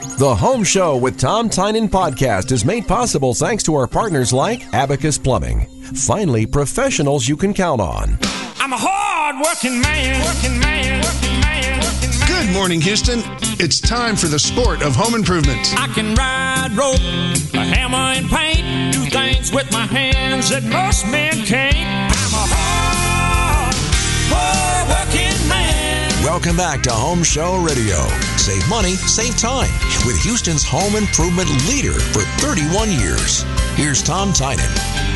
The Home Show with Tom Tynan podcast is made possible thanks to our partners like Abacus Plumbing. Finally, professionals you can count on. I'm a hard-working man. Good morning, Houston. It's time for the sport of home improvement. I can ride, rope, a hammer and paint, do things with my hands that most men can't. I'm a hard-working man. Welcome back to Home Show Radio. Save money, save time with Houston's home improvement leader for 31 years. Here's Tom Tynan.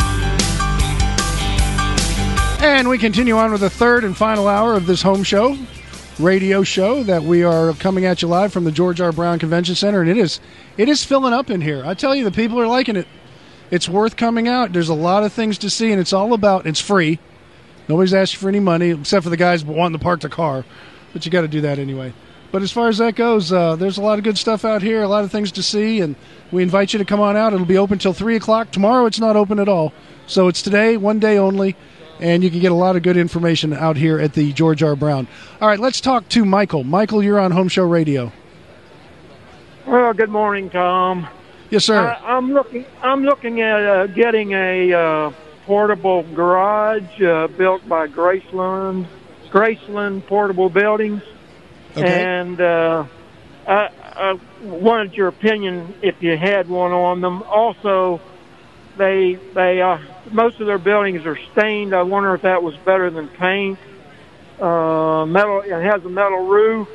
And we continue on with the third and final hour of this Home Show radio show that we are coming at you live from the George R. Brown Convention Center, and it is filling up in here. I tell you, the people are liking it. It's worth coming out. There's a lot of things to see, and it's free. Nobody's asking for any money except for the guys wanting to park the car, but you got to do that anyway. But as far as that goes, there's a lot of good stuff out here, a lot of things to see, and we invite you to come on out. It'll be open till 3 o'clock. Tomorrow it's not open at all. So it's today, one day only, and you can get a lot of good information out here at the George R. Brown. All right, let's talk to Michael. Michael, you're on Home Show Radio. Well, good morning, Tom. Yes, sir. I'm looking at getting a portable garage built by Graceland Portable Buildings. Okay. And I wanted your opinion if you had one on them. Also, they most of their buildings are stained. I wonder if that was better than paint. Metal. It has a metal roof.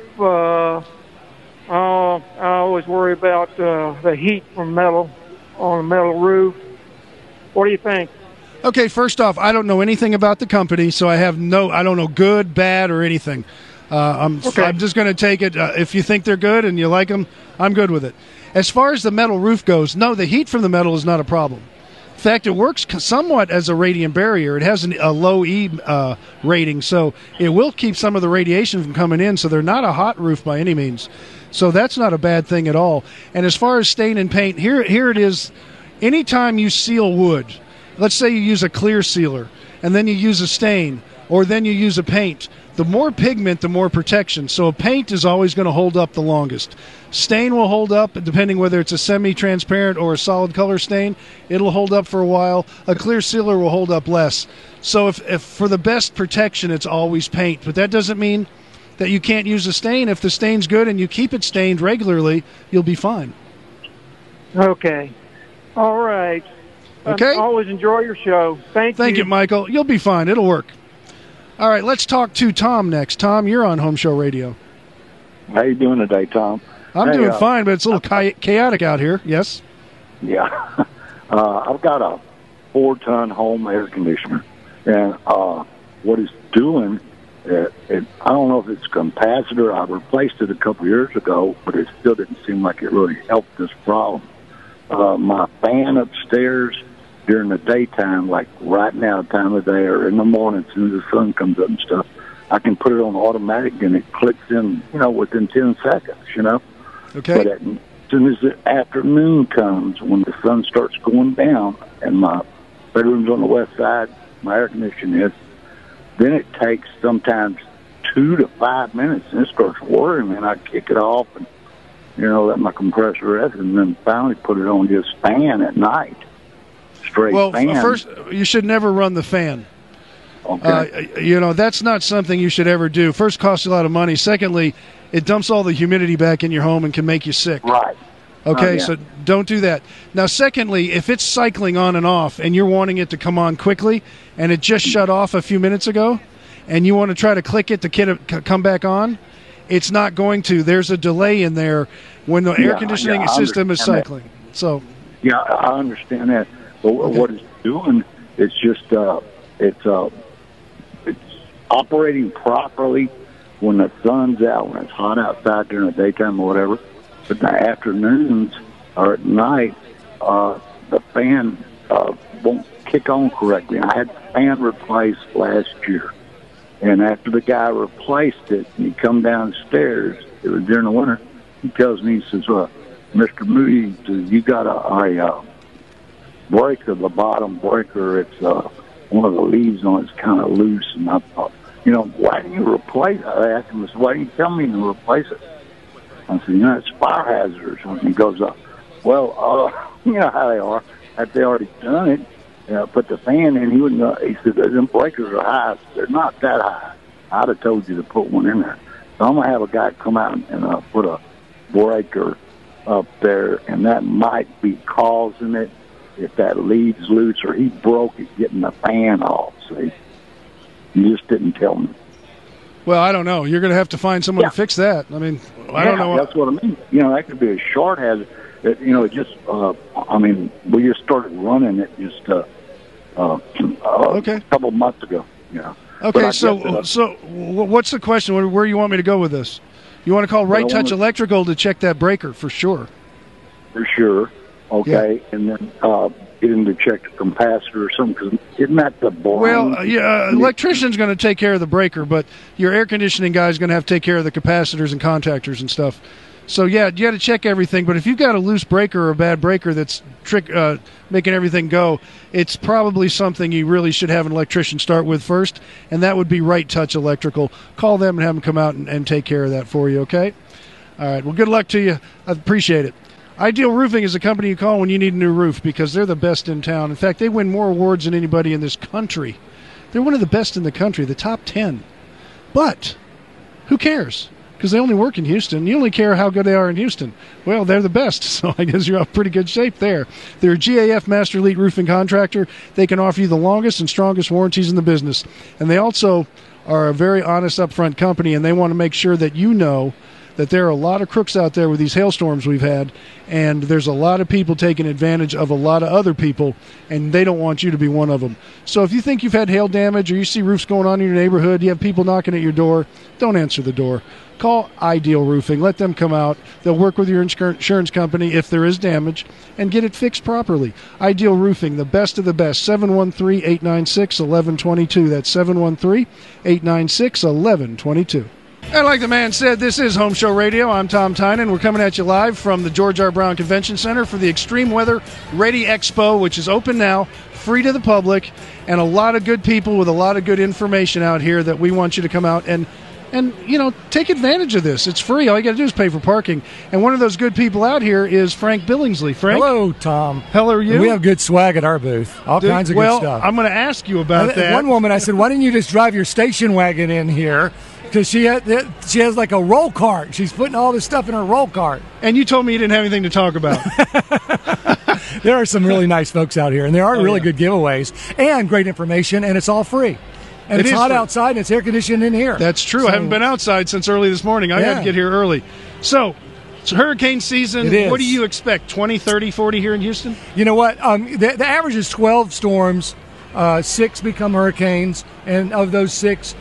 I always worry about the heat from metal on a metal roof. What do you think? Okay, first off, I don't know anything about the company, so I don't know good, bad, or anything. I'm just going to take it. If you think they're good and you like them, I'm good with it. As far as the metal roof goes, no, the heat from the metal is not a problem. In fact, it works somewhat as a radiant barrier. It has a low E rating, so it will keep some of the radiation from coming in, so they're not a hot roof by any means. So that's not a bad thing at all. And as far as stain and paint, here it is. Anytime you seal wood, let's say you use a clear sealer, and then you use a stain, or then you use a paint, the more pigment, the more protection. So a paint is always going to hold up the longest. Stain will hold up, depending whether it's a semi-transparent or a solid color stain. It'll hold up for a while. A clear sealer will hold up less. So if for the best protection, it's always paint. But that doesn't mean that you can't use a stain. If the stain's good and you keep it stained regularly, you'll be fine. Okay. All right. Okay. I always enjoy your show. Thank you, Michael. You'll be fine. It'll work. All right, let's talk to Tom next. Tom, you're on Home Show Radio. How you doing today, Tom? I'm doing fine, but it's a little chaotic out here. Yes? Yeah. I've got a 4-ton home air conditioner, and what it's doing, I don't know if it's a capacitor. I replaced it a couple years ago, but it still didn't seem like it really helped this problem. My fan upstairs during the daytime, like right now, time of day, or in the morning, as soon as the sun comes up and stuff, I can put it on automatic and it clicks in, within 10 seconds, Okay. But as soon as the afternoon comes, when the sun starts going down, and my bedroom's on the west side, my air conditioning is, then it takes sometimes 2 to 5 minutes, and it starts whirring, and I kick it off and, let my compressor rest, and then finally put it on just fan at night. Well, fan. First, you should never run the fan. Okay. That's not something you should ever do. First, it costs you a lot of money. Secondly, it dumps all the humidity back in your home and can make you sick. Right. Okay, yeah. So don't do that. Now, secondly, if it's cycling on and off and you're wanting it to come on quickly and it just shut off a few minutes ago and you want to try to click it to come back on, it's not going to. There's a delay in there when the air conditioning system is cycling. That. So. Yeah, I understand that. But what it's doing, it's just it's operating properly when the sun's out, when it's hot outside during the daytime or whatever. But in the afternoons or at night, the fan won't kick on correctly. I had the fan replaced last year, and after the guy replaced it, and he come downstairs, it was during the winter, he tells me, he says, Mr. Moody, you got a breaker, the bottom breaker, it's one of the leaves on it's kind of loose, and I thought, why do you replace it? I asked him, why do you tell me to replace it? I said, it's fire hazard or something. He goes, well, you know how they are. If they already done it, put the fan in, he wouldn't. He said, them breakers are high. They're not that high. I'd have told you to put one in there. So I'm going to have a guy come out and put a breaker up there, and that might be causing it if that lead's loose or he broke it getting the fan off, see? You just didn't tell me. Well, I don't know. You're going to have to find someone to fix that. I mean, I don't know. That's what I mean. That could be a short hazard. It just, we just started running it just a couple months ago. Okay, so what's the question? Where you want me to go with this? You want to call Right Touch Electrical to check that breaker for sure. For sure. Okay, and then get him to check the capacitor or something, because isn't that the boring? Well, electrician's going to take care of the breaker, but your air conditioning guy is going to have to take care of the capacitors and contactors and stuff. So, you got to check everything. But if you've got a loose breaker or a bad breaker that's making everything go, it's probably something you really should have an electrician start with first, and that would be Right Touch Electrical. Call them and have them come out and take care of that for you, okay? All right, well, good luck to you. I appreciate it. Ideal Roofing is a company you call when you need a new roof because they're the best in town. In fact, they win more awards than anybody in this country. They're one of the best in the country, the top 10. But who cares? Because they only work in Houston. You only care how good they are in Houston. Well, they're the best, so I guess you're in pretty good shape there. They're a GAF Master Elite Roofing contractor. They can offer you the longest and strongest warranties in the business. And they also are a very honest, upfront company, and they want to make sure that you know that there are a lot of crooks out there with these hailstorms we've had, and there's a lot of people taking advantage of a lot of other people, and they don't want you to be one of them. So if you think you've had hail damage or you see roofs going on in your neighborhood, you have people knocking at your door, don't answer the door. Call Ideal Roofing. Let them come out. They'll work with your insurance company if there is damage and get it fixed properly. Ideal Roofing, the best of the best. 713-896-1122. That's 713-896-1122. And like the man said, this is Home Show Radio. I'm Tom Tynan. We're coming at you live from the George R. Brown Convention Center for the Extreme Weather Ready Expo, which is open now, free to the public, and a lot of good people with a lot of good information out here that we want you to come out and take advantage of this. It's free. All you got to do is pay for parking. And one of those good people out here is Frank Billingsley. Frank? Hello, Tom. How are you? We have good swag at our booth. All kinds of good stuff. I'm going to ask you about that. One woman, I said, why didn't you just drive your station wagon in here? Because she has like a roll cart. She's putting all this stuff in her roll cart. And you told me you didn't have anything to talk about. There are some really nice folks out here, and there are really good giveaways and great information, and it's all free. And it's hot outside, and it's air conditioned in here. That's true. So, I haven't been outside since early this morning. I had to get here early. So, it's hurricane season. What do you expect, 20, 30, 40 here in Houston? You know what? The average is 12 storms. 6 become hurricanes, and of those 6,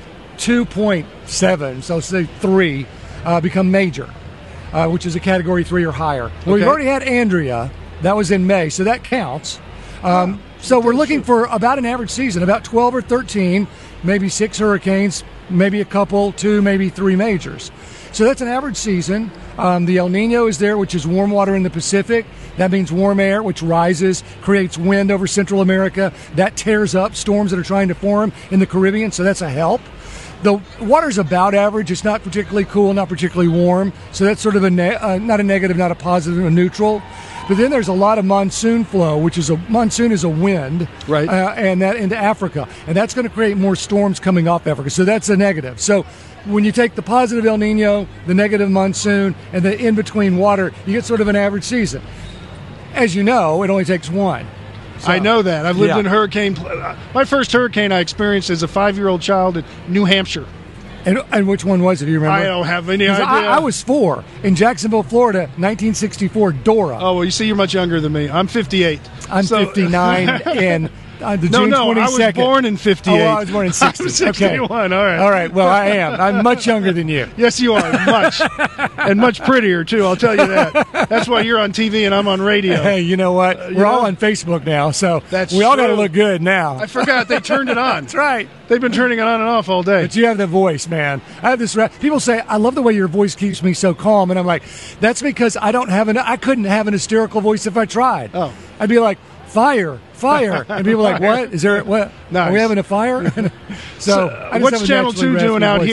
2.7, so say 3, become major, which is a Category 3 or higher. Well, we've already had Andrea. That was in May, so that counts. So we're looking for about an average season, about 12 or 13, maybe 6 hurricanes, maybe a couple, 2, maybe 3 majors. So that's an average season. The El Nino is there, which is warm water in the Pacific. That means warm air, which rises, creates wind over Central America. That tears up storms that are trying to form in the Caribbean, so that's a help. The water's about average. It's not particularly cool, not particularly warm. So that's sort of not a negative, not a positive, a neutral. But then there's a lot of monsoon flow, which is monsoon is a wind, right? And that into Africa. And that's going to create more storms coming off Africa. So that's a negative. So when you take the positive El Nino, the negative monsoon, and the in-between water, you get sort of an average season. As you know, it only takes one. So, I know that. I've lived in hurricane. My first hurricane I experienced as a 5-year-old child in New Hampshire. And which one was it? Do you remember? I don't have any idea. I was 4 in Jacksonville, Florida, 1964, Dora. Oh, well, you see, you're much younger than me. I'm 58. I'm 59 in June 22nd. I was born in 58. Oh, I was born in 60. I'm 61. Okay. All right. Well, I am. I'm much younger than you. Yes, you are. Much. And much prettier, too. I'll tell you that. That's why you're on TV and I'm on radio. Hey, you know what? We're all on Facebook now, so we all got to look good now. I forgot. They turned it on. That's right. They've been turning it on and off all day. But you have the voice, man. I have this. People say, I love the way your voice keeps me so calm. And I'm like, that's because I couldn't have an hysterical voice if I tried. Oh. I'd be like, fire. And people are like, what? Is there what? Nice. Are we having a fire? So what's Channel 2 doing out here?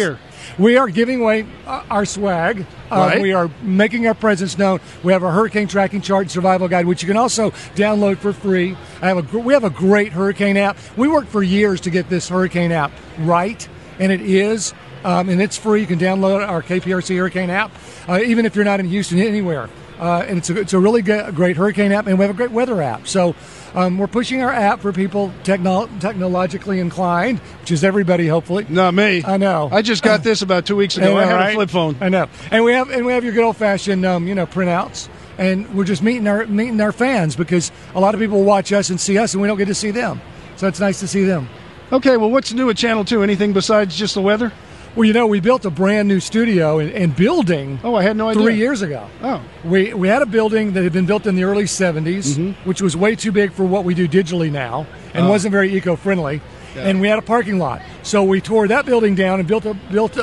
We are giving away our swag. Right. We are making our presence known. We have a hurricane tracking chart and survival guide, which you can also download for free. We have a great hurricane app. We worked for years to get this hurricane app right, and it is. And it's free. You can download our KPRC Hurricane app, even if you're not in Houston, anywhere. And it's a really great hurricane app, and we have a great weather app. So we're pushing our app for people technologically inclined, which is everybody, hopefully. Not me. I know. I just got this about 2 weeks ago. I had a flip phone. I know. And we have your good old fashioned printouts. And we're just meeting our fans, because a lot of people watch us and see us, and we don't get to see them. So it's nice to see them. Okay, well, what's new at Channel 2? Anything besides just the weather? Well, we built a brand new studio and building. Oh, I had no idea. 3 years ago. Oh. We had a building that had been built in the early 70s, which was way too big for what we do digitally now, and wasn't very eco-friendly. Yeah. And we had a parking lot. So we tore that building down and built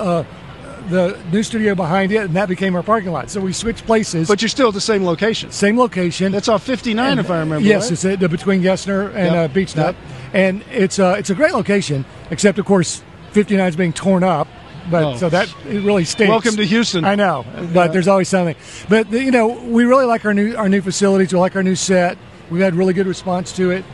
the new studio behind it, and that became our parking lot. So we switched places. But you're still at the same location. Same location. That's off 59, if I remember yes, right. It's between Gessner and Beach Nut. Yep. And it's a great location, except, of course, 59 is being torn up. But so that it really stinks. Welcome to Houston. I know, but there's always something. But we really like our new facilities. We like our new set. We've had really good response to it.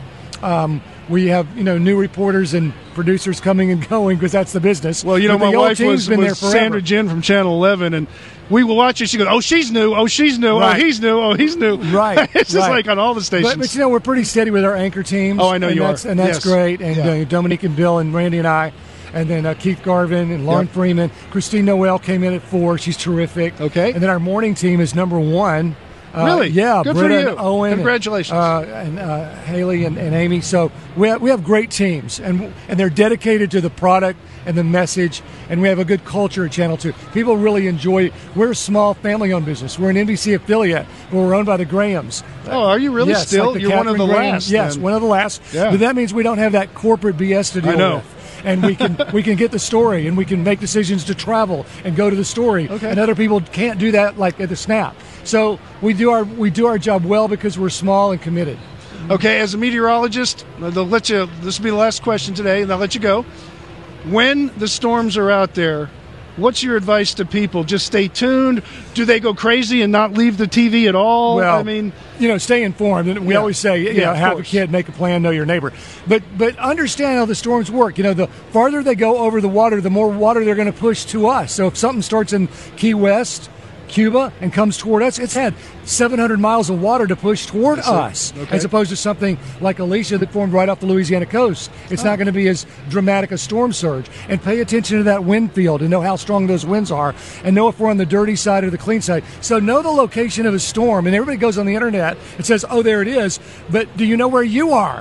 We have new reporters and producers coming and going, because that's the business. Well, my wife was Sandra Ginn from Channel 11, and we will watch it. She goes, "Oh, she's new. Oh, she's new. Right. Oh, he's new. Oh, he's new." Right. It's just like on all the stations. But we're pretty steady with our anchor teams. Oh, I know you are. And that's great. And Dominique and Bill and Randy and I. And then Keith Garvin and Lauren Freeman. Christine Noel came in at 4. She's terrific. Okay. And then our morning team is number 1. Really? Yeah. Good Britta for you. And Owen. Congratulations. And Haley and Amy. So we have great teams, and they're dedicated to the product and the message, and we have a good culture at Channel 2. People really enjoy it. We're a small family-owned business. We're an NBC affiliate, but we're owned by the Grahams. Oh, are you really yes, still? Like You're Catherine one of the Graham. last. Yes, then. one of the last. Yeah. But that means we don't have that corporate BS to deal with. And we can get the story, and we can make decisions to travel and go to the story. Okay. And other people can't do that like at the snap. So we do our job well, because we're small and committed. Okay, as a meteorologist, they'll let you. This will be the last question today, and I'll let you go. When the storms are out there, what's your advice to people? Just stay tuned. Do they go crazy and not leave the TV at all? Well, I mean, stay informed. And we always say, have a kid, make a plan, know your neighbor. But understand how the storms work. The farther they go over the water, the more water they're going to push to us. So if something starts in Key West, Cuba, and comes toward us, it's had 700 miles of water to push toward us, as opposed to something like Alicia that formed right off the Louisiana coast. It's not going to be as dramatic a storm surge. And pay attention to that wind field and know how strong those winds are, and know if we're on the dirty side or the clean side. So know the location of a storm. And everybody goes on the internet and says, "Oh, there it is," but do you know where you are?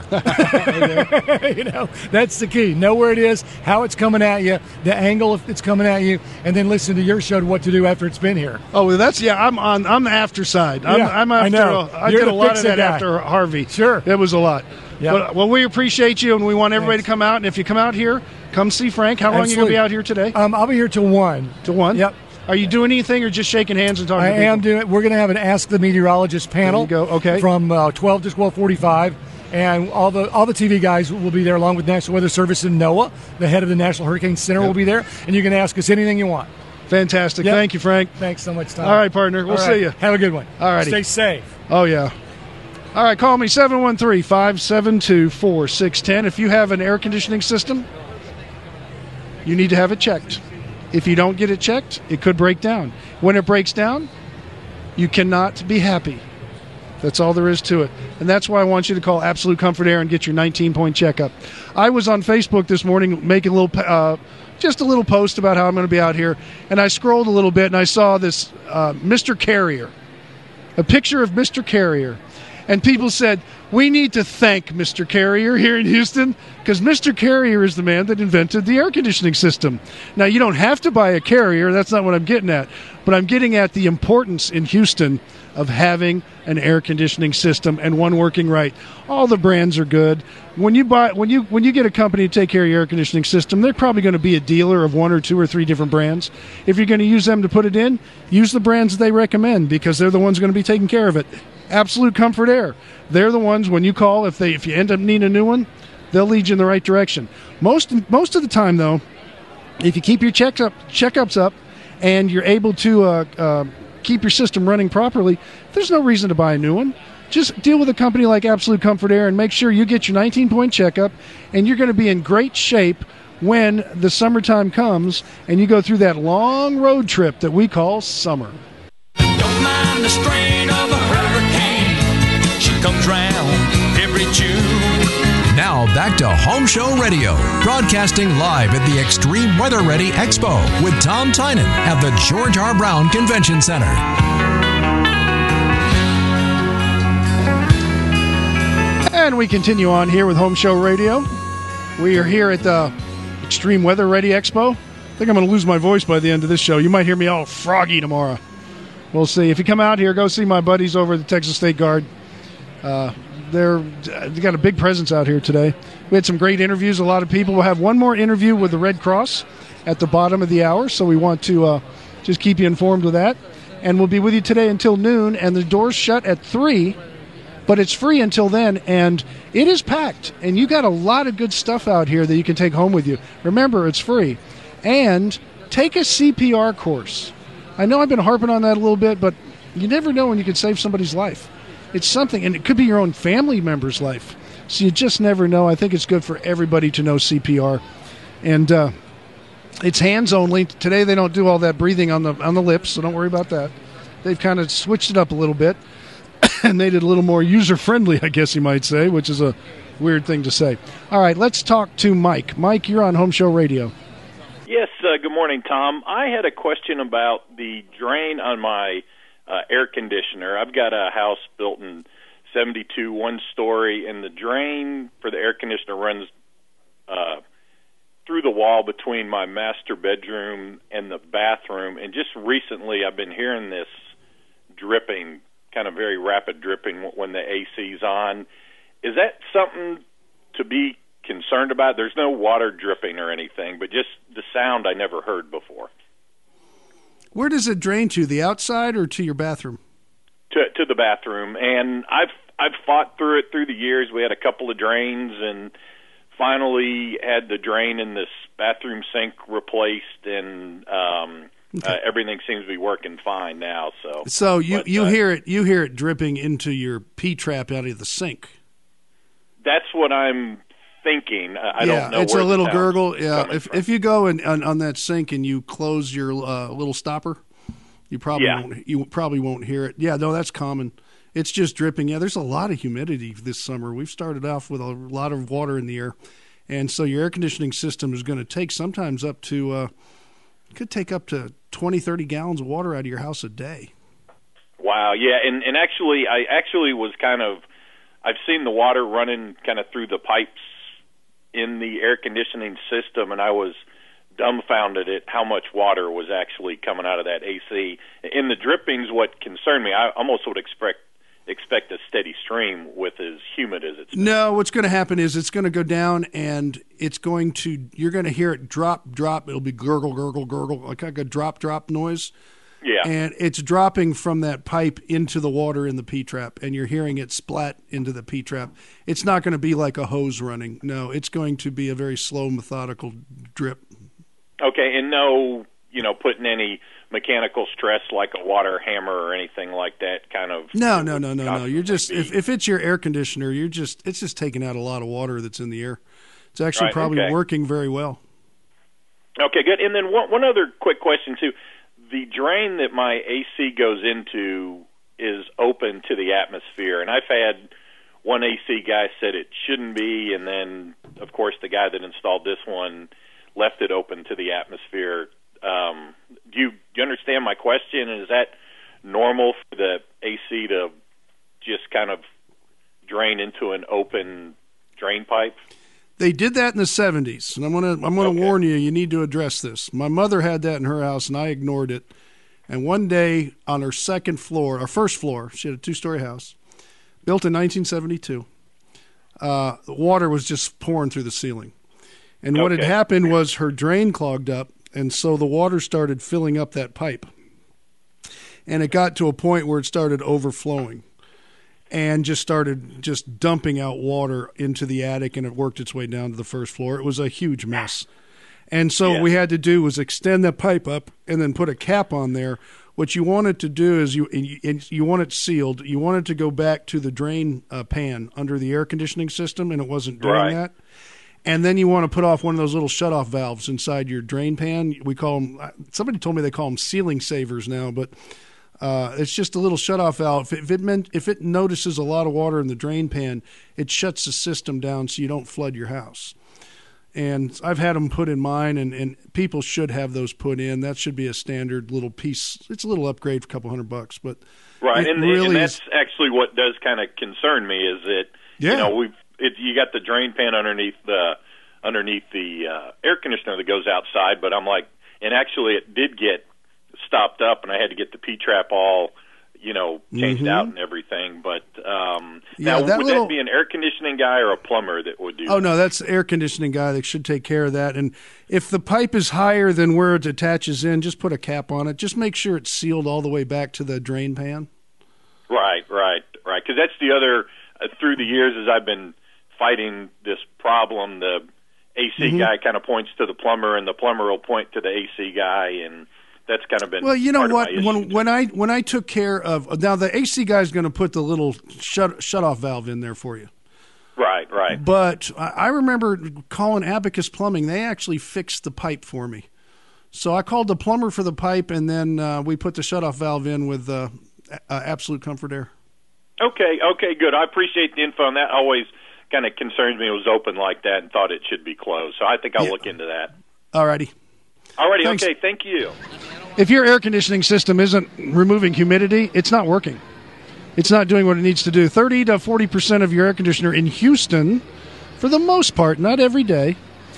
That's the key. Know where it is, how it's coming at you, the angle if it's coming at you, and then listen to your show to what to do after it's been here. Oh, well, I'm the after side. I'm after. I know. I did a lot of that guy. after Harvey. Sure. It was a lot. Yep. Well, we appreciate you, and we want everybody to come out. And if you come out here, come see Frank. How long are you going to be out here today? I'll be here till 1. Till 1? Yep. Are you doing anything or just shaking hands and talking to people? I am doing. We're going to have an Ask the Meteorologist panel. There you go. Okay. From 12 to 12:45. And all the TV guys will be there, along with National Weather Service and NOAA. The head of the National Hurricane Center will be there. And you can ask us anything you want. Fantastic. Yep. Thank you, Frank. Thanks so much, Tom. All right, partner. We'll see you. Have a good one. All righty. Stay safe. Oh, yeah. All right, call me 713-572-4610. If you have an air conditioning system, you need to have it checked. If you don't get it checked, it could break down. When it breaks down, you cannot be happy. That's all there is to it. And that's why I want you to call Absolute Comfort Air and get your 19-point checkup. I was on Facebook this morning making a little just a little post about how I'm going to be out here, and I scrolled a little bit, and I saw this Mr. Carrier, a picture of Mr. Carrier. And people said, we need to thank Mr. Carrier here in Houston, because Mr. Carrier is the man that invented the air conditioning system. Now, you don't have to buy a Carrier. That's not what I'm getting at. But I'm getting at the importance in Houston of having an air conditioning system and one working right. All the brands are good. When you get a company to take care of your air conditioning system, they're probably going to be a dealer of 1 or 2 or 3 different brands. If you're going to use them to put it in, use the brands they recommend, because they're the ones going to be taking care of it. Absolute Comfort Air. They're the ones, when you call, if you end up needing a new one, they'll lead you in the right direction. Most of the time, though, if you keep your checkups up and you're able to keep your system running properly, there's no reason to buy a new one. Just deal with a company like Absolute Comfort Air and make sure you get your 19-point checkup, and you're going to be in great shape when the summertime comes and you go through that long road trip that we call summer. Don't mind the strain of a hurricane. She comes round every June. Now back to Home Show Radio, broadcasting live at the Extreme Weather Ready Expo with Tom Tynan at the George R. Brown Convention Center. And we continue on here with Home Show Radio. We are here at the Extreme Weather Ready Expo. I think I'm going to lose my voice by the end of this show. You might hear me all froggy tomorrow. We'll see. If you come out here, go see my buddies over at the Texas State Guard. They got a big presence out here today. We had some great interviews. A lot of people. We'll have one more interview with the Red Cross at the bottom of the hour, so we want to just keep you informed with that. And we'll be with you today until noon, and the doors shut at 3, but it's free until then, and it is packed. And you got a lot of good stuff out here that you can take home with you. Remember, it's free. And take a CPR course. I know I've been harping on that a little bit, but you never know when you could save somebody's life. It's something, and it could be your own family member's life. So you just never know. I think it's good for everybody to know CPR. And it's hands only. Today they don't do all that breathing on the lips, so don't worry about that. They've kind of switched it up a little bit, and made it a little more user-friendly, I guess you might say, which is a weird thing to say. All right, let's talk to Mike. Mike, you're on Home Show Radio. Yes, good morning, Tom. I had a question about the drain on my air conditioner. I've got a house built in 72, one-story, and the drain for the air conditioner runs through the wall between my master bedroom and the bathroom. And just recently I've been hearing this dripping, kind of very rapid dripping when the AC's on. Is that something to be concerned about? There's no water dripping or anything, but just the sound I never heard before. Where does it drain to, the outside or to your bathroom? To the bathroom, and I've fought through it through the years. We had a couple of drains, and finally had the drain in this bathroom sink replaced, and everything seems to be working fine now. So you hear it dripping into your P-trap out of the sink. That's what I'm thinking. I don't know. It's a little gurgle. Yeah, if you go on that sink and you close your little stopper, you probably won't hear it. Yeah, no, that's common. It's just dripping. Yeah, there's a lot of humidity this summer. We've started off with a lot of water in the air, and so your air conditioning system is going to take sometimes up to could take up to 20, 30 gallons of water out of your house a day. Wow. Yeah, and actually, I was I've seen the water running kind of through the pipes in the air conditioning system, and I was dumbfounded at how much water was actually coming out of that AC. In the drippings, what concerned me, I almost would expect a steady stream with as humid as it's. No, what's going to happen is it's going to go down, and you're going to hear it drop. It'll be gurgle, gurgle, gurgle, like a drop noise. Yeah. And it's dropping from that pipe into the water in the P-trap, and you're hearing it splat into the P-trap. It's not going to be like a hose running. No, it's going to be a very slow, methodical drip. Okay, and no, putting any mechanical stress like a water hammer or anything like that kind of. No. You're just if it's your air conditioner, it's just taking out a lot of water that's in the air. It's actually probably working very well. Okay, good. And then one other quick question too. The drain that my AC goes into is open to the atmosphere, and I've had one AC guy said it shouldn't be, and then, of course, the guy that installed this one left it open to the atmosphere. Do you understand my question? Is that normal for the AC to just kind of drain into an open drain pipe? They did that in the 70s, and I'm gonna warn you. You need to address this. My mother had that in her house, and I ignored it. And one day on her first floor, she had a 2-story house, built in 1972. The water was just pouring through the ceiling, and what had happened was her drain clogged up, and so the water started filling up that pipe, and it got to a point where it started overflowing. And just started dumping out water into the attic, and it worked its way down to the first floor. It was a huge mess. And so what we had to do was extend that pipe up and then put a cap on there. What you want it to do is you want it sealed. You want it to go back to the drain pan under the air conditioning system, and it wasn't doing that. And then you want to put off one of those little shutoff valves inside your drain pan. We call them. Somebody told me they call them ceiling savers now, but it's just a little shutoff valve. If it notices a lot of water in the drain pan, it shuts the system down so you don't flood your house. And I've had them put in mine, and people should have those put in. That should be a standard little piece. It's a little upgrade for a couple $100, but right. And that's actually what does kind of concern me is that you know you got the drain pan underneath the air conditioner that goes outside, but I'm like, and actually it did get stopped up, and I had to get the P-trap all changed out and everything. But now, would that be an air conditioning guy or a plumber that would do that? No, that's the air conditioning guy that should take care of that. And if the pipe is higher than where it attaches in, just put a cap on it. Just make sure it's sealed all the way back to the drain pan. Right. Because that's the other, through the years as I've been fighting this problem, the AC guy kind of points to the plumber, and the plumber will point to the AC guy, and that's kind of been well. You know what? When I took care of now, the AC guy's going to put the little shut off valve in there for you. Right. But I remember calling Abacus Plumbing. They actually fixed the pipe for me. So I called the plumber for the pipe, and then we put the shut off valve in with Absolute Comfort Air. Okay, good. I appreciate the info on that. Always kind of concerns me it was open like that and thought it should be closed. So I think I'll look into that. All righty. Okay, thank you. If your air conditioning system isn't removing humidity, it's not working. It's not doing what it needs to do. 30 to 40% of your air conditioner in Houston, for the most part, not every day,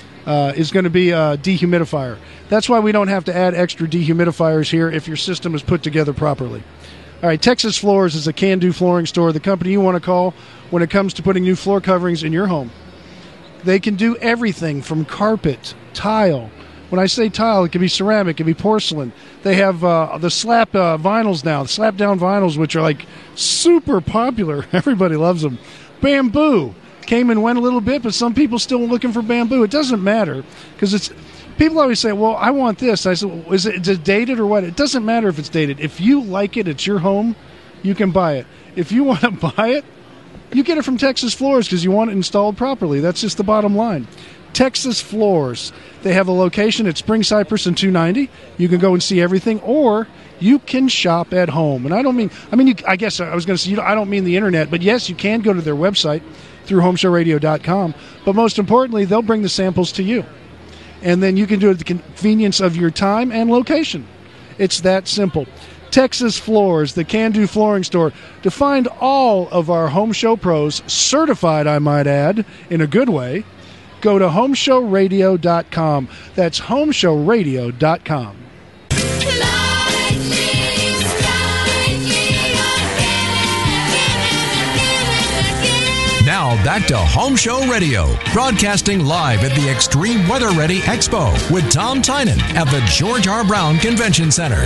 is going to be a dehumidifier. That's why we don't have to add extra dehumidifiers here if your system is put together properly. All right, Texas Floors is a can-do flooring store, the company you want to call when it comes to putting new floor coverings in your home. They can do everything from carpet, tile. When I say tile, it can be ceramic, it can be porcelain. They have the slap vinyls now, the slap-down vinyls, which are like super popular. Everybody loves them. Bamboo came and went a little bit, but some people still looking for bamboo. It doesn't matter because it's. People always say, well, I want this. I said, well, is it dated or what? It doesn't matter if it's dated. If you like it, it's your home, you can buy it. If you want to buy it, you get it from Texas Floors because you want it installed properly. That's just the bottom line. Texas Floors. They have a location at Spring Cypress and 290. You can go and see everything, or you can shop at home. And I guess I was going to say, I don't mean the internet, but yes, you can go to their website through homeshowradio.com. But most importantly, they'll bring the samples to you. And then you can do it at the convenience of your time and location. It's that simple. Texas Floors, the can-do flooring store. To find all of our Home Show pros, certified, I might add, in a good way, go to homeshowradio.com. That's homeshowradio.com. Now back to Home Show Radio, broadcasting live at the Extreme Weather Ready Expo with Tom Tynan at the George R. Brown Convention Center.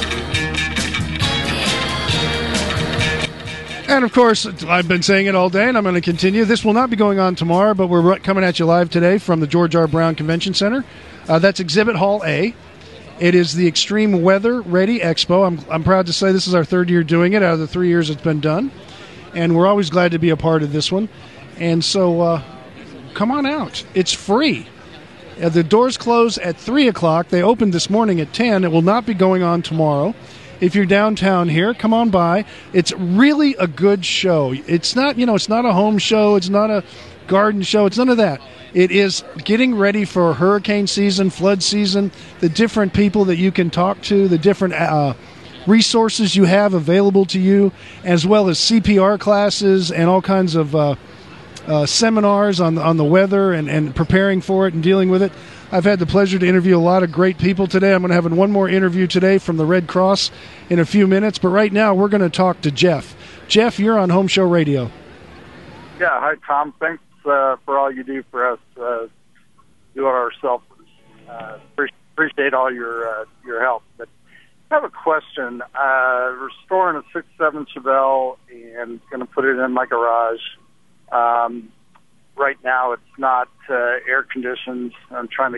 And, of course, I've been saying it all day, and I'm going to continue. This will not be going on tomorrow, but we're coming at you live today from the George R. Brown Convention Center. That's Exhibit Hall A. It is the Extreme Weather Ready Expo. I'm proud to say this is our third year doing it out of the 3 years it's been done. And we're always glad to be a part of this one. And so come on out. It's free. The doors close at 3 o'clock. They opened this morning at 10. It will not be going on tomorrow. If you're downtown here, come on by. It's really a good show. It's not, it's not a home show. It's not a garden show. It's none of that. It is getting ready for hurricane season, flood season, the different people that you can talk to, the different resources you have available to you, as well as CPR classes and all kinds of seminars on the weather and preparing for it and dealing with it. I've had the pleasure to interview a lot of great people today. I'm going to have one more interview today from the Red Cross in a few minutes, but right now we're going to talk to Jeff. Jeff, you're on Home Show Radio. Yeah, hi, Tom. Thanks for all you do for us. Do it ourselves. Appreciate all your help. But I have a question. Restoring a 6.7 Chevelle and going to put it in my garage. Right now, it's not air conditioned. I'm trying to get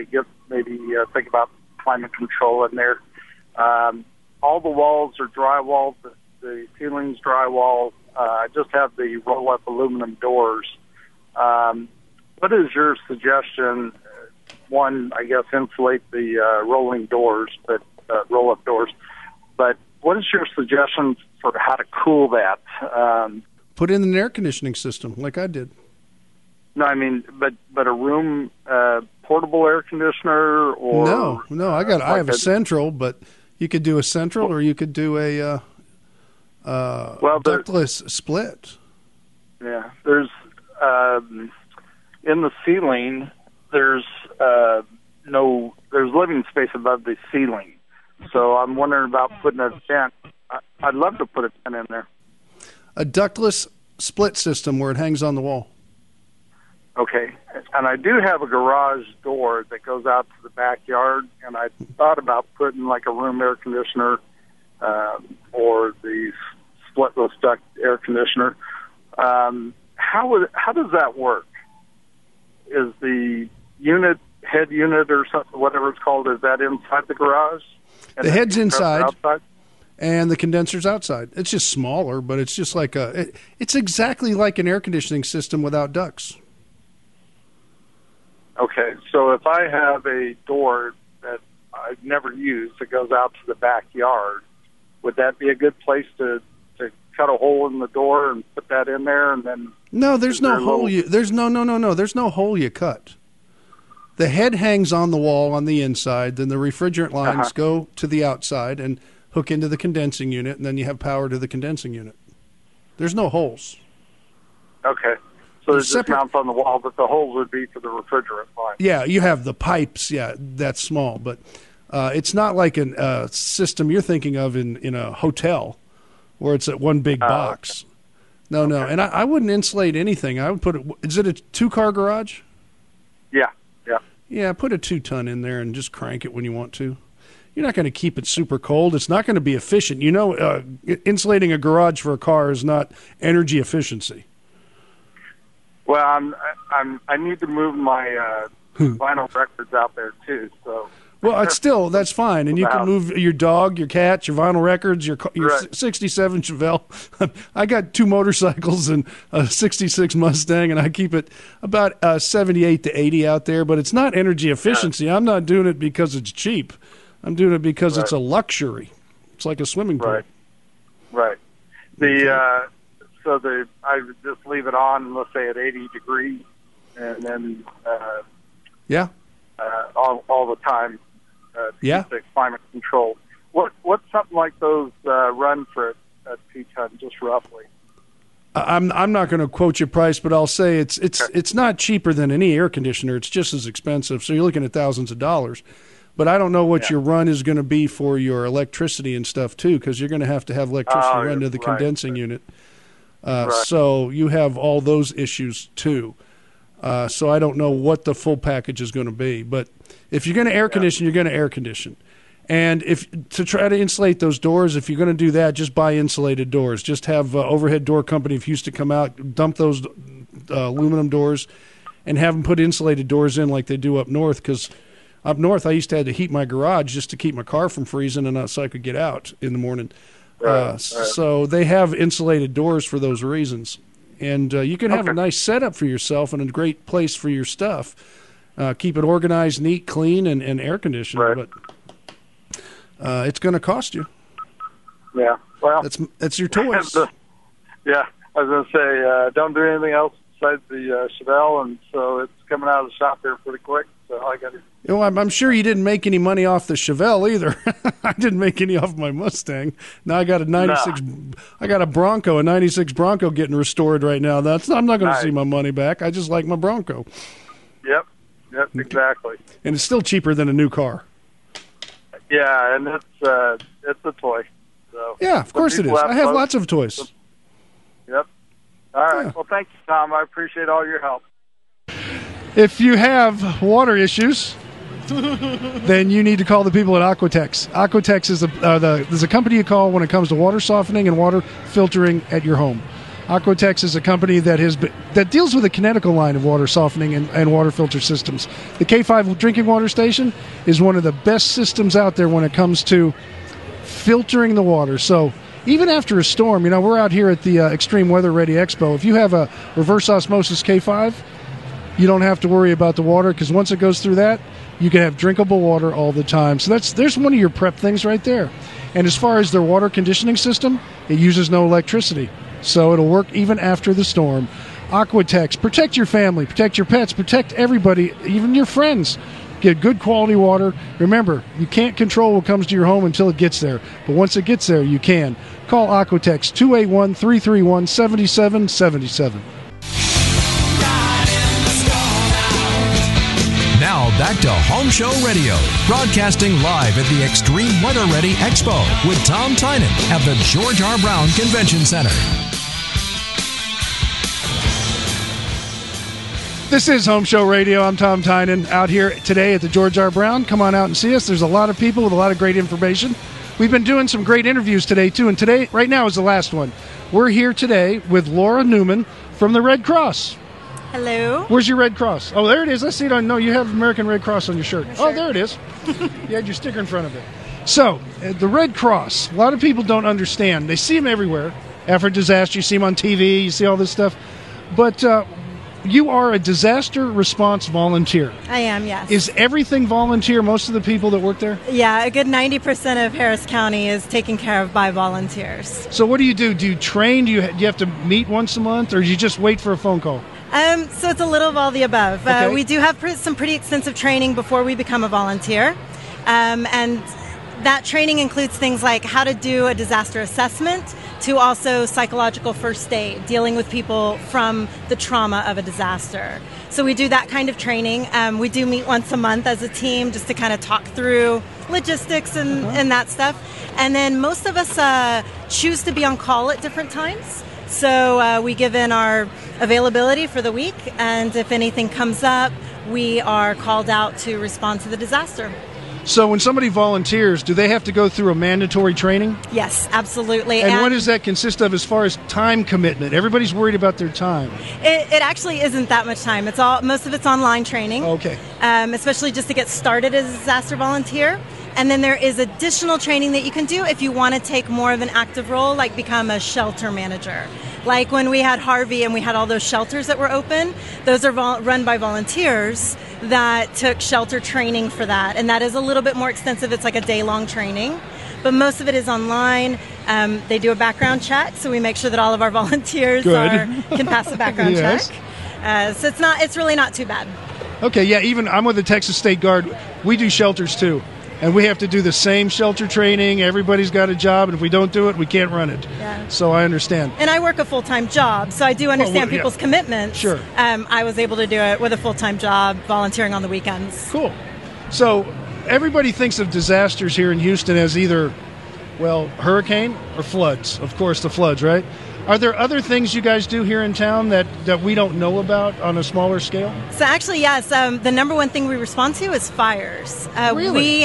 maybe think about climate control in there. All the walls are drywall. The ceiling's drywall. I just have the roll-up aluminum doors. What is your suggestion? One, I guess, insulate the rolling doors, but roll-up doors. But what is your suggestion for how to cool that? Put in an air conditioning system, like I did. No, I mean, but a room portable air conditioner, or no. I have a central, but you could do a central, or you could do a ductless split. Yeah, there's in the ceiling. There's there's living space above the ceiling, so I'm wondering about putting a vent. I'd love to put a vent in there. A ductless split system where it hangs on the wall. Okay, and I do have a garage door that goes out to the backyard, and I thought about putting like a room air conditioner or the splitless duct air conditioner. How does that work? Is the head unit or something, whatever it's called, is that inside the garage? And the head's inside, outside? And the condenser's outside. It's just smaller, but it's just like it's exactly like an air conditioning system without ducts. Okay, so if I have a door that I've never used that goes out to the backyard, would that be a good place to cut a hole in the door and put that in there, and then? No, there's no hole. There's no. There's no hole you cut. The head hangs on the wall on the inside. Then the refrigerant lines go to the outside and hook into the condensing unit, and then you have power to the condensing unit. There's no holes. Okay. So there's just mounts on the wall, but the holes would be for the refrigerant line. Yeah, you have the pipes. Yeah, that's small, but it's not like a system you're thinking of in a hotel where it's at one big box. Okay. No, and I wouldn't insulate anything. I would put it. Is it a 2-car garage? Yeah. Yeah, put a 2-ton in there and just crank it when you want to. You're not going to keep it super cold. It's not going to be efficient. You know, insulating a garage for a car is not energy efficiency. Well, I need to move my vinyl records out there too. So. Well, that's fine, and you can move your dog, your cat, your vinyl records, your right. 67 Chevelle. I got 2 motorcycles and a 66 Mustang, and I keep it about 78 to 80 out there. But it's not energy efficiency. Yeah. I'm not doing it because it's cheap. I'm doing it because it's a luxury. It's like a swimming pool. Right. I would just leave it on, let's say at 80 degrees, and then all the time. Keep the climate control. What's something like those run for a 2-ton, just roughly? I'm not going to quote your price, but I'll say it's not cheaper than any air conditioner. It's just as expensive. So you're looking at thousands of dollars. But I don't know what your run is going to be for your electricity and stuff too, because you're going to have electricity run to the condensing unit. So you have all those issues too. So I don't know what the full package is going to be, but if you're going to air condition, you're going to air condition. And to try to insulate those doors, if you're going to do that, just buy insulated doors. Just have Overhead Door Company of Houston come out, dump those aluminum doors, and have them put insulated doors in like they do up north. Because up north, I used to have to heat my garage just to keep my car from freezing and so I could get out in the morning. So they have insulated doors for those reasons. And you can have a nice setup for yourself and a great place for your stuff. Keep it organized, neat, clean, and air conditioned. But it's going to cost you. Yeah, well, that's your toys. I was going to say, don't do anything else besides the Chevelle, and so it's coming out of the shop here pretty quick. So I got it. I'm sure you didn't make any money off the Chevelle either. I didn't make any off my Mustang. Now I got a 96. No. I got a Bronco, a 96 Bronco getting restored right now. I'm not going to see my money back. I just like my Bronco. Yep, exactly. And it's still cheaper than a new car. Yeah, and it's a toy. So yeah, of course it is. I have lots of toys. Yep. All right. Yeah. Well, thank you, Tom. I appreciate all your help. If you have water issues, then you need to call the people at Aquatex. Aquatex is a company you call when it comes to water softening and water filtering at your home. Aquatex is a company that deals with the Kinetico line of water softening and water filter systems. The K5 drinking water station is one of the best systems out there when it comes to filtering the water. So even after a storm, we're out here at the Extreme Weather Ready Expo. If you have a reverse osmosis K5, you don't have to worry about the water, because once it goes through that, you can have drinkable water all the time. So there's one of your prep things right there. And as far as their water conditioning system, it uses no electricity. So it'll work even after the storm. Aquatex, protect your family, protect your pets, protect everybody, even your friends. Get good quality water. Remember, you can't control what comes to your home until it gets there. But once it gets there, you can. Call Aquatex, 281-331-7777. Now back to Home Show Radio, broadcasting live at the Extreme Weather Ready Expo with Tom Tynan at the George R. Brown Convention Center. This is Home Show Radio. I'm Tom Tynan out here today at the George R. Brown. Come on out and see us. There's a lot of people with a lot of great information. We've been doing some great interviews today, too, and today, right now, is the last one. We're here today with Laura Newman from the Red Cross. Hello. Where's your Red Cross? Oh, there it is. I see it. No, you have American Red Cross on your shirt. Oh, there it is. You had your sticker in front of it. So, the Red Cross, a lot of people don't understand. They see them everywhere. After a disaster, you see them on TV, you see all this stuff. But you are a disaster response volunteer. I am, yes. Is everything volunteer, most of the people that work there? Yeah, a good 90% of Harris County is taken care of by volunteers. So what do you do? Do you train? Do you have to meet once a month, or do you just wait for a phone call? So it's a little of all the above. Okay. We do have some pretty extensive training before we become a volunteer. And that training includes things like how to do a disaster assessment, to also psychological first aid, dealing with people from the trauma of a disaster. So we do that kind of training. We do meet once a month as a team just to kind of talk through logistics and that stuff. And then most of us choose to be on call at different times. So we give in our availability for the week, and if anything comes up, we are called out to respond to the disaster. So when somebody volunteers, do they have to go through a mandatory training? Yes, absolutely. And what does that consist of as far as time commitment? Everybody's worried about their time. It actually isn't that much time. Most of it's online training. Okay. Especially just to get started as a disaster volunteer. And then there is additional training that you can do if you want to take more of an active role, like become a shelter manager. Like when we had Harvey and we had all those shelters that were open, those are run by volunteers that took shelter training for that. And that is a little bit more extensive. It's like a day-long training. But most of it is online. They do a background check, so we make sure that all of our volunteers can pass the background check. So it's really not too bad. Okay, yeah, even I'm with the Texas State Guard. We do shelters too. And we have to do the same shelter training. Everybody's got a job, and if we don't do it, we can't run it. Yeah. So I understand. And I work a full-time job, so I do understand people's commitments. Sure. I was able to do it with a full-time job, volunteering on the weekends. Cool. So everybody thinks of disasters here in Houston as either, hurricane or floods. Of course, the floods, right? Are there other things you guys do here in town that we don't know about on a smaller scale? So actually, yes. The number one thing we respond to is fires. Really?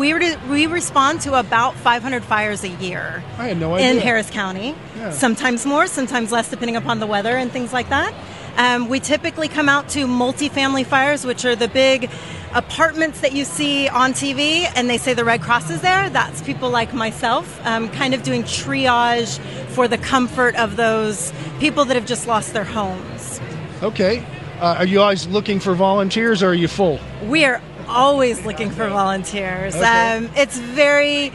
We respond to about 500 fires a year. I had no idea. In Harris County. Yeah. Sometimes more, sometimes less, depending upon the weather and things like that. We typically come out to multifamily fires, which are the big apartments that you see on TV, and they say the Red Cross is there. That's people like myself, kind of doing triage for the comfort of those people that have just lost their homes. Okay. Are you always looking for volunteers, or are you full? We are always looking for volunteers. Okay. It's very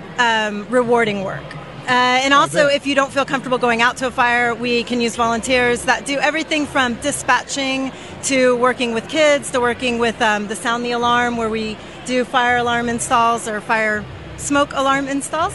rewarding work. And also, if you don't feel comfortable going out to a fire, we can use volunteers that do everything from dispatching to working with kids to working with the Sound the Alarm, where we do fire alarm installs or fire smoke alarm installs.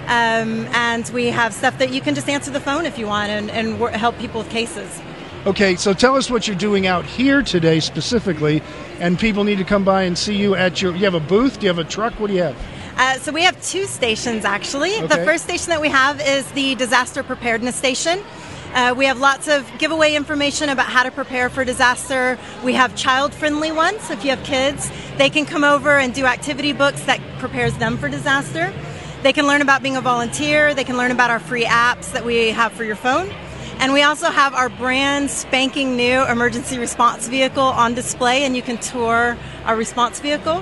And we have stuff that you can just answer the phone if you want and help people with cases. Okay, so tell us what you're doing out here today specifically, and people need to come by and see you at you have a booth? Do you have a truck? What do you have? So we have two stations, actually. Okay. The first station that we have is the Disaster Preparedness Station. We have lots of giveaway information about how to prepare for disaster. We have child-friendly ones. If you have kids, they can come over and do activity books that prepares them for disaster. They can learn about being a volunteer. They can learn about our free apps that we have for your phone. And we also have our brand spanking new emergency response vehicle on display, and you can tour our response vehicle.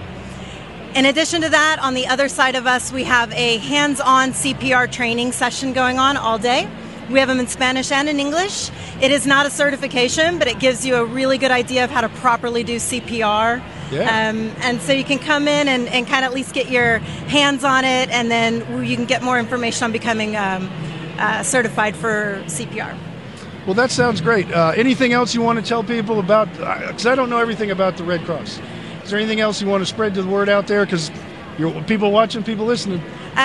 In addition to that, on the other side of us, we have a hands-on CPR training session going on all day. We have them in Spanish and in English. It is not a certification, but it gives you a really good idea of how to properly do CPR. Yeah. And so you can come in and kind of at least get your hands on it, and then you can get more information on becoming certified for CPR. Well, that sounds great. Anything else you want to tell people about? Because I don't know everything about the Red Cross. Is there anything else you want to spread the word out there? Because you're people watching, people listening.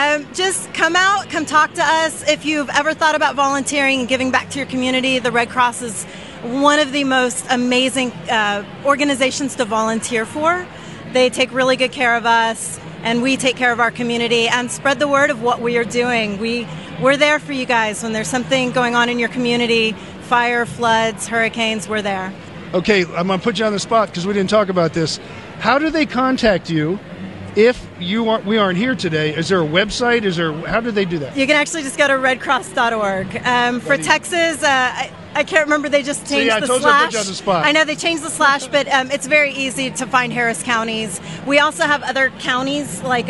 Just come out, come talk to us. If you've ever thought about volunteering and giving back to your community, the Red Cross is one of the most amazing organizations to volunteer for. They take really good care of us, and we take care of our community and spread the word of what we are doing. We're there for you guys when there's something going on in your community, fire, floods, hurricanes, we're there. Okay, I'm going to put you on the spot because we didn't talk about this. How do they contact you if we aren't here today? Is there a website? How do they do that? You can actually just go to redcross.org. For Texas, I can't remember. They just changed the slash. I put you on the spot. I know they changed the slash, but it's very easy to find Harris counties. We also have other counties like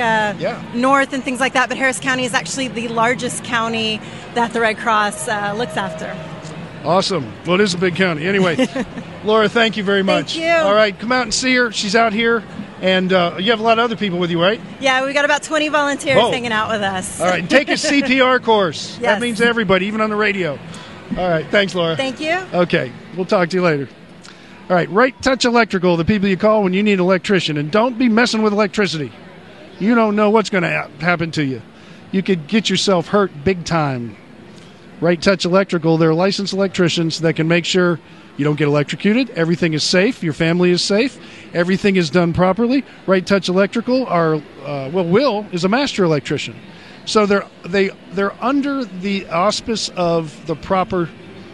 North and things like that, but Harris County is actually the largest county that the Red Cross looks after. Awesome. Well, it is a big county. Anyway, Laura, thank you very much. Thank you. All right, come out and see her. She's out here. And you have a lot of other people with you, right? Yeah, we got about 20 volunteers hanging out with us. All right, take a CPR course. Yes. That means everybody, even on the radio. All right, thanks, Laura. Thank you. Okay, we'll talk to you later. All right, Right Touch Electrical, the people you call when you need an electrician. And don't be messing with electricity. You don't know what's going to happen to you. You could get yourself hurt big time. Right Touch Electrical, they're licensed electricians that can make sure you don't get electrocuted. Everything is safe. Your family is safe. Everything is done properly. Right Touch Electrical Will is a master electrician. So they're under the auspice of the proper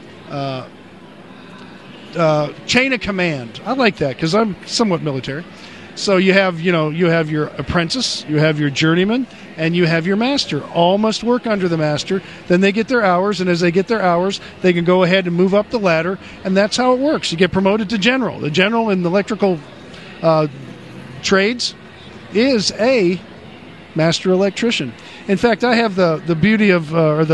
chain of command. I like that because I'm somewhat military. So you have your apprentice, you have your journeyman, and you have your master. All must work under the master. Then they get their hours, and as they get their hours, they can go ahead and move up the ladder, and that's how it works. You get promoted to general. The general in the electrical trades is a master electrician. In fact, I have the beauty of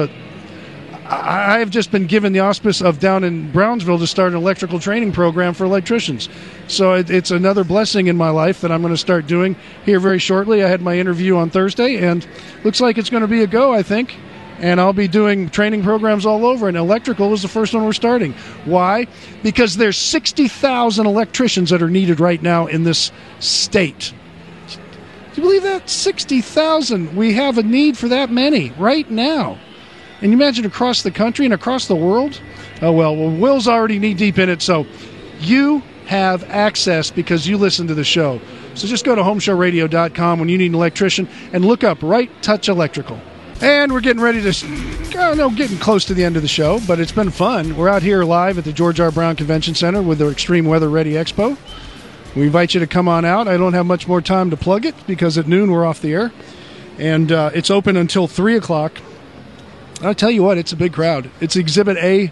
I have just been given the auspice of down in Brownsville to start an electrical training program for electricians. So it's another blessing in my life that I'm going to start doing here very shortly. I had my interview on Thursday, and looks like it's going to be a go, I think. And I'll be doing training programs all over, and electrical is the first one we're starting. Why? Because there's 60,000 electricians that are needed right now in this state. Do you believe that? 60,000. We have a need for that many right now. And you imagine across the country and across the world? Oh, well, Will's already knee-deep in it, so you have access because you listen to the show. So just go to homeshowradio.com when you need an electrician and look up Right Touch Electrical. And we're getting ready to, getting close to the end of the show, but it's been fun. We're out here live at the George R. Brown Convention Center with the Extreme Weather Ready Expo. We invite you to come on out. I don't have much more time to plug it because at noon we're off the air. And it's open until 3 o'clock. I'll tell you what, it's a big crowd. It's Exhibit A,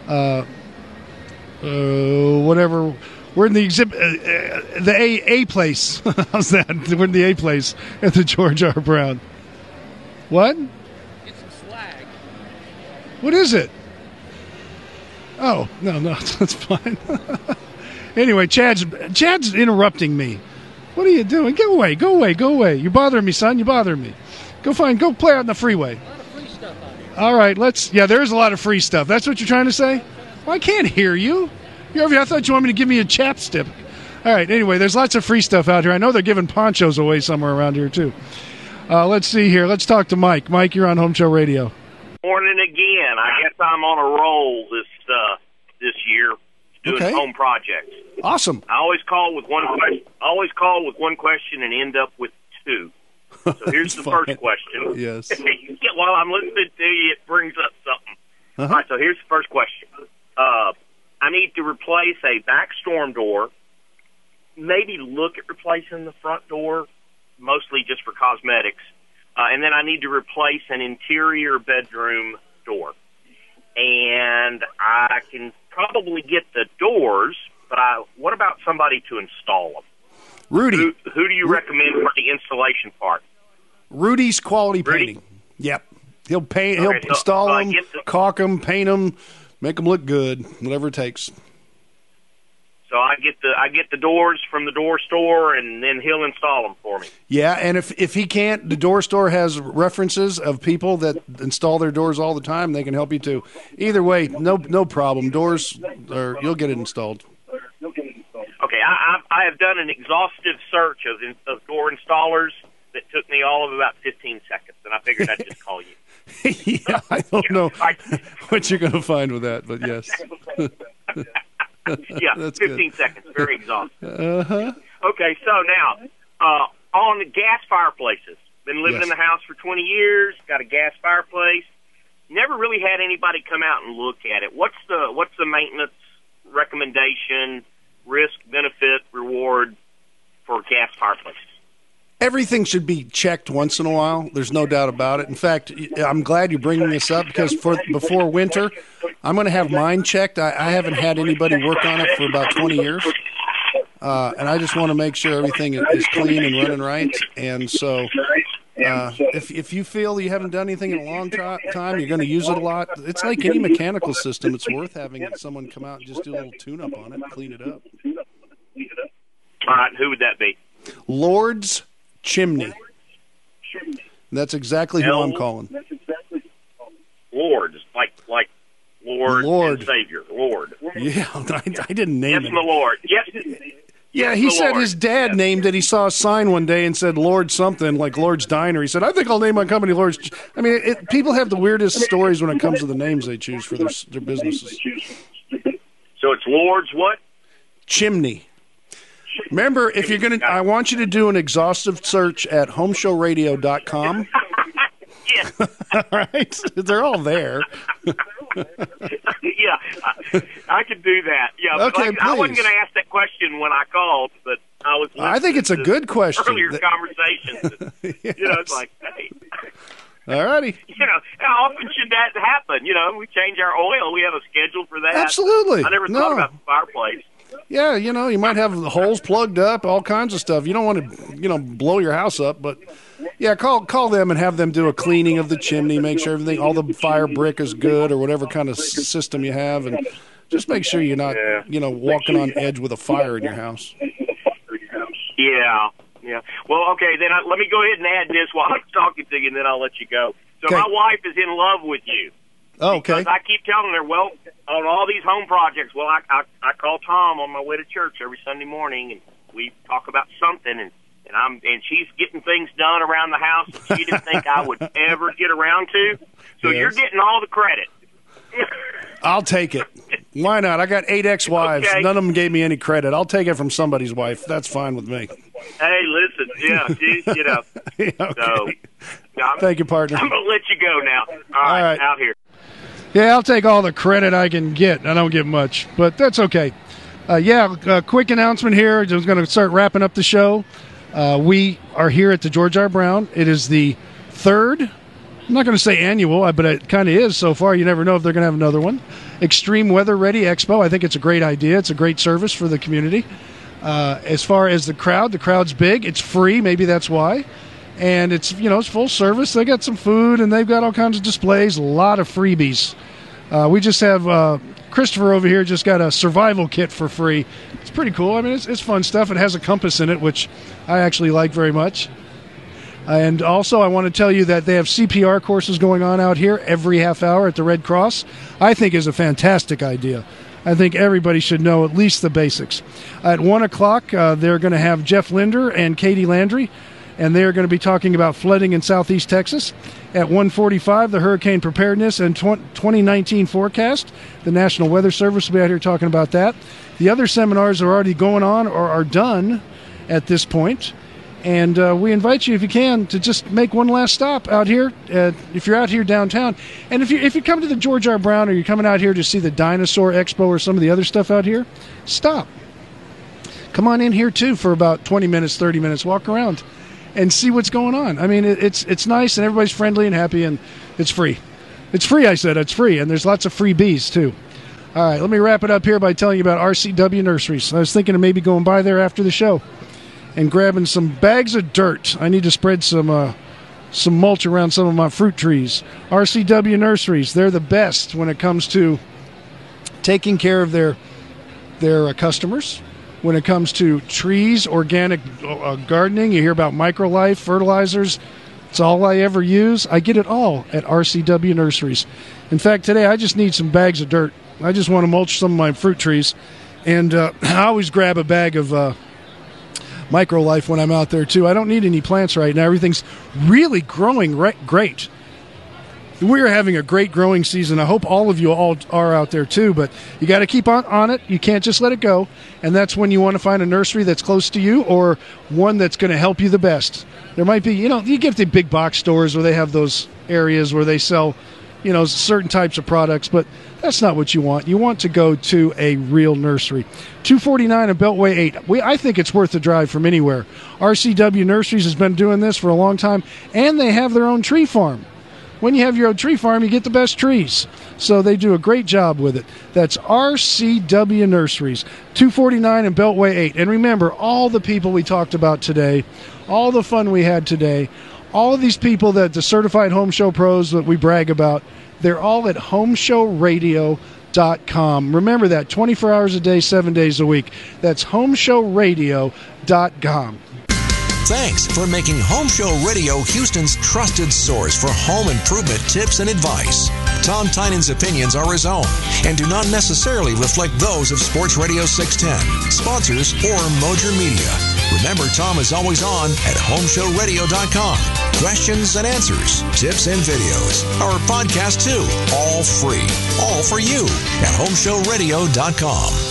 whatever. We're in the exhibit, the A place. How's that? We're in the A place at the George R. Brown. What? Get some swag. What is it? Oh, no, that's fine. Anyway, Chad's interrupting me. What are you doing? Go away. You're bothering me, son. You bother me. Go play out in the freeway. All right, there's a lot of free stuff. That's what you're trying to say? Well, I can't hear you. I thought you wanted me to give me a chapstick. All right, anyway, there's lots of free stuff out here. I know they're giving ponchos away somewhere around here, too. Let's see here. Let's talk to Mike. Mike, you're on Home Show Radio. Morning again. I guess I'm on a roll this year doing home projects. Awesome. I always call with one question and end up with two. So here's the first question. Yes. While I'm listening to you, it brings up something. Uh-huh. All right, so here's the first question. I need to replace a back storm door, maybe look at replacing the front door, mostly just for cosmetics, and then I need to replace an interior bedroom door. And can probably get the doors, but what about somebody to install them? Rudy. Who do you recommend for the installation part? Rudy's Quality Painting. Yep. He'll paint. He'll install them, caulk them, paint them, make them look good, whatever it takes. So I get the doors from the door store, and then he'll install them for me. Yeah, and if he can't, the door store has references of people that install their doors all the time. They can help you too. Either way, no problem. Doors, you'll get it installed. Okay, I have done an exhaustive search of door installers that took me all of about 15 seconds, and I figured I'd just call you. Yeah, I don't know what you're going to find with that, but yes. Yeah, That's 15 good. seconds, very exhaustive. Uh-huh. Okay, so now, on the gas fireplaces, been living in the house for 20 years, got a gas fireplace, never really had anybody come out and look at it. What's the maintenance recommendation, risk, benefit, reward for gas fireplaces? Everything should be checked once in a while. There's no doubt about it. In fact, I'm glad you're bringing this up because before winter, I'm going to have mine checked. I haven't had anybody work on it for about 20 years, and I just want to make sure everything is clean and running right. And so if you feel you haven't done anything in a long time, you're going to use it a lot. It's like any mechanical system. It's worth having someone come out and just do a little tune-up on it and clean it up. All right, who would that be? Lord's Chimney. That's exactly who I'm calling. Lord, like Lord and Savior, Lord. Yeah, I didn't name yes, it. My Lord. Yes. Yeah, he said his dad named it. He saw a sign one day and said Lord something, like Lord's Diner. He said, I think I'll name my company Lord's. I mean, people have the weirdest stories when it comes to the names they choose for their businesses. So it's Lord's what? Chimney. Remember, if you're going to, I want you to do an exhaustive search at homeshowradio.com. Yes. All right? They're all there. Yeah, I could do that. Yeah, okay, I wasn't going to ask that question when I called, but I was. I think it's a good question. Earlier conversations. Yes. You know, it's like, hey. All righty. You know, how often should that happen? You know, we change our oil. We have a schedule for that. Absolutely. I never thought about the fireplace. Yeah, you know, you might have the holes plugged up, all kinds of stuff. You don't want to, blow your house up, but yeah, call them and have them do a cleaning of the chimney, make sure everything, all the fire brick is good or whatever kind of system you have, and just make sure you're not, walking on edge with a fire in your house. Yeah. Well, okay, then let me go ahead and add this while I'm talking to you, and then I'll let you go. So my wife is in love with you. Oh, okay. Because I keep telling her, well, on all these home projects, well, I call Tom on my way to church every Sunday morning, and we talk about something, and she's getting things done around the house that she didn't think I would ever get around to. So You're getting all the credit. I'll take it. Why not? I got 8 ex-wives. Okay. None of them gave me any credit. I'll take it from somebody's wife. That's fine with me. Hey, listen, she's, Okay. So, Thank you, partner. I'm going to let you go now. All right, out here. Yeah, I'll take all the credit I can get. I don't get much, but that's okay. Quick announcement here. I'm going to start wrapping up the show. We are here at the George R. Brown. It is the third, I'm not going to say annual, but it kind of is so far. You never know if they're going to have another one. Extreme Weather Ready Expo. I think it's a great idea. It's a great service for the community. As far as the crowd's big. It's free. Maybe that's why. And it's, it's full service. They got some food, and they've got all kinds of displays, a lot of freebies. We just have Christopher over here just got a survival kit for free. It's pretty cool. I mean, it's fun stuff. It has a compass in it, which I actually like very much. And also, I want to tell you that they have CPR courses going on out here every half hour at the Red Cross. I think is a fantastic idea. I think everybody should know at least the basics. At 1 o'clock, they're going to have Jeff Linder and Katie Landry, and they're going to be talking about flooding in southeast Texas. At 1:45, the hurricane preparedness and 2019 forecast. The National Weather Service will be out here talking about that. The other seminars are already going on or are done at this point. And we invite you, if you can, to just make one last stop out here, if you're out here downtown. And if you come to the George R. Brown, or you're coming out here to see the Dinosaur Expo or some of the other stuff out here, stop. Come on in here, too, for about 20 minutes, 30 minutes. Walk around and see what's going on. I mean, it's nice, and everybody's friendly and happy, and it's free. It's free, I said. It's free, and there's lots of freebies, too. All right, let me wrap it up here by telling you about RCW Nurseries. I was thinking of maybe going by there after the show and grabbing some bags of dirt. I need to spread some mulch around some of my fruit trees. RCW Nurseries, they're the best when it comes to taking care of their customers. When it comes to trees, organic gardening, you hear about MicroLife, fertilizers. It's all I ever use. I get it all at RCW Nurseries. In fact, today I just need some bags of dirt. I just want to mulch some of my fruit trees. And I always grab a bag of MicroLife when I'm out there, too. I don't need any plants right now. Everything's really growing great. We're having a great growing season. I hope all of you all are out there, too. But you got to keep on it. You can't just let it go. And that's when you want to find a nursery that's close to you or one that's going to help you the best. There might be, you get the big box stores where they have those areas where they sell, certain types of products, but that's not what you want. You want to go to a real nursery. 249 and Beltway 8. I think it's worth the drive from anywhere. RCW Nurseries has been doing this for a long time, and they have their own tree farm. When you have your own tree farm, you get the best trees. So they do a great job with it. That's RCW Nurseries, 249 and Beltway 8. And remember, all the people we talked about today, all the fun we had today, all of these people that the certified home show pros that we brag about, they're all at homeshowradio.com. Remember that, 24 hours a day, 7 days a week. That's homeshowradio.com. Thanks for making Home Show Radio Houston's trusted source for home improvement tips and advice. Tom Tynan's opinions are his own and do not necessarily reflect those of Sports Radio 610, sponsors, or Mojer Media. Remember, Tom is always on at homeshowradio.com. Questions and answers, tips and videos. Our podcast, too, all free, all for you at homeshowradio.com.